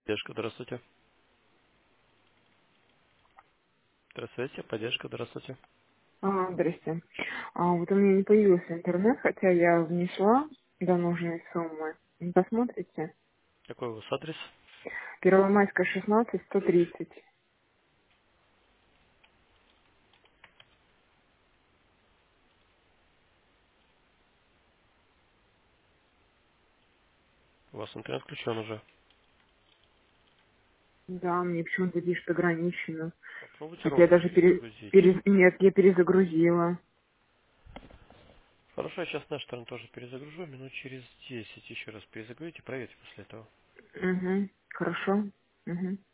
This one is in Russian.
Поддержка, здравствуйте. Здравствуйте, поддержка, здравствуйте. Здрасте. Вот у меня не появился интернет, хотя я внесла до нужной суммы. Не посмотрите? Какой у вас адрес? Первомайская, 16, 130. У вас интернет включен уже. Да, мне почему-то пишет ограничено. Попробуйте Хотя я ровно даже перезагрузить. Нет, я перезагрузила. Хорошо, я сейчас наш сторону тоже перезагружу. Минут через 10 еще раз перезагрузите, проверьте после этого. Угу. Хорошо. Угу.